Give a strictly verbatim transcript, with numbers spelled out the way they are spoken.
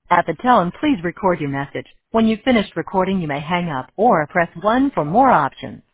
At the tone, please record your message. When you've finished recording, you may hang up or press one for more options.